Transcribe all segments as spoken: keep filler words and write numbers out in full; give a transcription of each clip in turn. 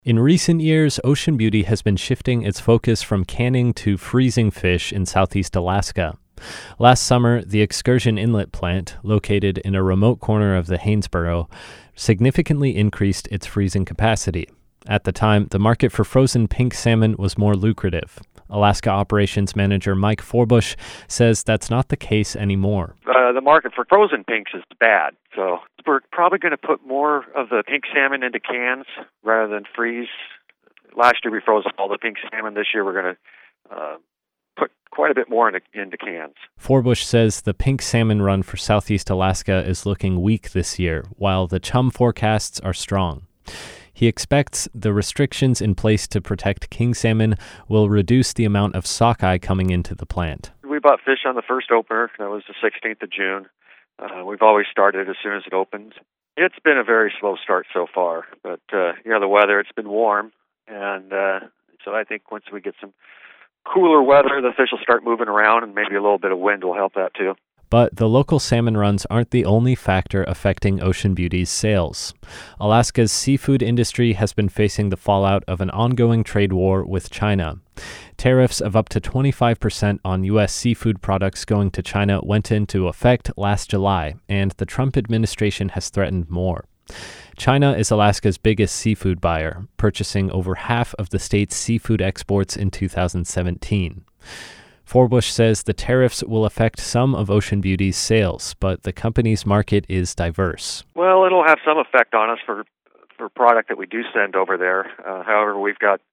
In recent years, Ocean Beauty has been shifting its focus from canning to freezing fish in southeast Alaska. Last summer, the Excursion Inlet plant, located in a remote corner of the Haynesboro, significantly increased its freezing capacity. At the time, the market for frozen pink salmon was more lucrative. Alaska Operations Manager Mike Forbush says that's not the case anymore. Uh, the market for frozen pinks is bad, so we're probably going to put more of the pink salmon into cans rather than freeze. Last year we froze all the pink salmon. This year we're going to uh, put quite a bit more into, into cans. Forbush says the pink salmon run for southeast Alaska is looking weak this year, while the chum forecasts are strong. He expects the restrictions in place to protect king salmon will reduce the amount of sockeye coming into the plant. We bought fish on the first opener. That was the sixteenth of June. Uh, we've always started as soon as it opens. It's been a very slow start so far, but uh, you know, the weather, it's been warm, and uh, so I think once we get some cooler weather, the fish will start moving around, and maybe a little bit of wind will help that too. But the local salmon runs aren't the only factor affecting Ocean Beauty's sales. Alaska's seafood industry has been facing the fallout of an ongoing trade war with China. Tariffs of up to twenty-five percent on U S seafood products going to China went into effect last July, and the Trump administration has threatened more. China is Alaska's biggest seafood buyer, purchasing over half of the state's seafood exports in two thousand seventeen. Forbush says the tariffs will affect some of Ocean Beauty's sales, but the company's market is diverse. Well, it'll have some effect on us for for product that we do send over there. Uh, however, we've got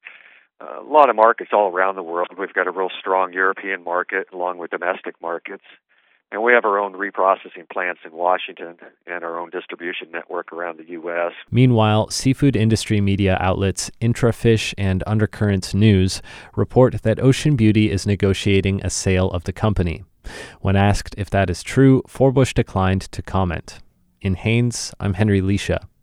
a lot of markets all around the world. We've got a real strong European market along with domestic markets. And we have our own reprocessing plants in Washington and our own distribution network around the U S. Meanwhile, seafood industry media outlets IntraFish and Undercurrents News report that Ocean Beauty is negotiating a sale of the company. When asked if that is true, Forbush declined to comment. In Haines, I'm Henry Leisha.